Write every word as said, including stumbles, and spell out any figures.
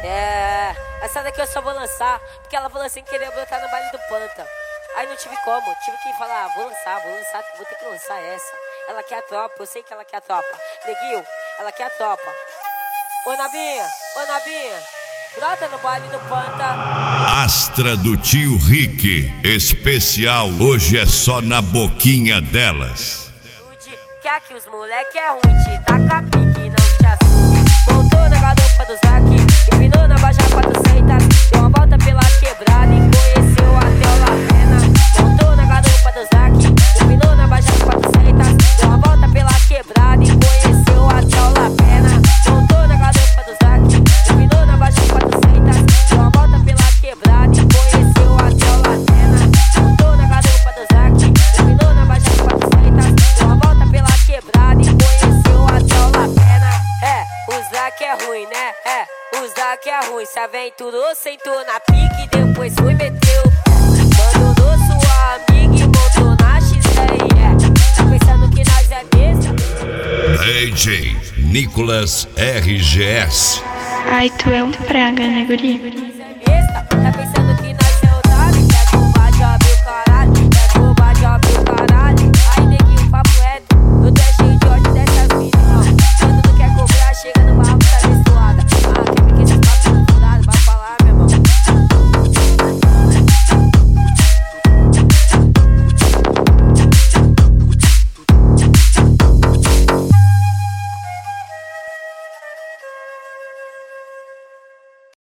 É, essa daqui eu só vou lançar, porque ela falou assim que queria botar no baile do Panta. Aí não tive como, tive que falar, ah, vou lançar, vou lançar, vou ter que lançar essa. Ela quer a tropa, eu sei que ela quer a tropa. Neguinho, ela quer a tropa. Ô Nabinha, ô Nabinha, brota no baile do Panta. Astra do tio Rick, especial, hoje é só na boquinha delas. Quer que os moleque é ruim, te taca pique, não te assuste. Voltou na garupa do Zac, empinou na Baixa quatrocentas, deu uma volta pela quebrada e conheceu até o Lavena. Voltou na garupa do Zac, empinou na Baixa quatrocentas, deu uma volta pela quebrada e conheceu até o Lavena. Voltou na garupa do Zac, empinou na Baixa quatrocentas, deu uma volta pela quebrada e conheceu até o Lavena. Voltou na garupa do Zac, empinou na Baixa quatrocentas, deu uma volta pela quebrada e conheceu até o Lavena. É, o Zac é ruim, né? É, o Zac é ruim. Se aventurou, sentou na pique, depois foi meteu. Abandonou sua amiga e montou na X dez. É, tá pensando que nós é besta? D J Nicolas R G S. Ai, tu é um praga, né, guri? Nós é besta, tá pensando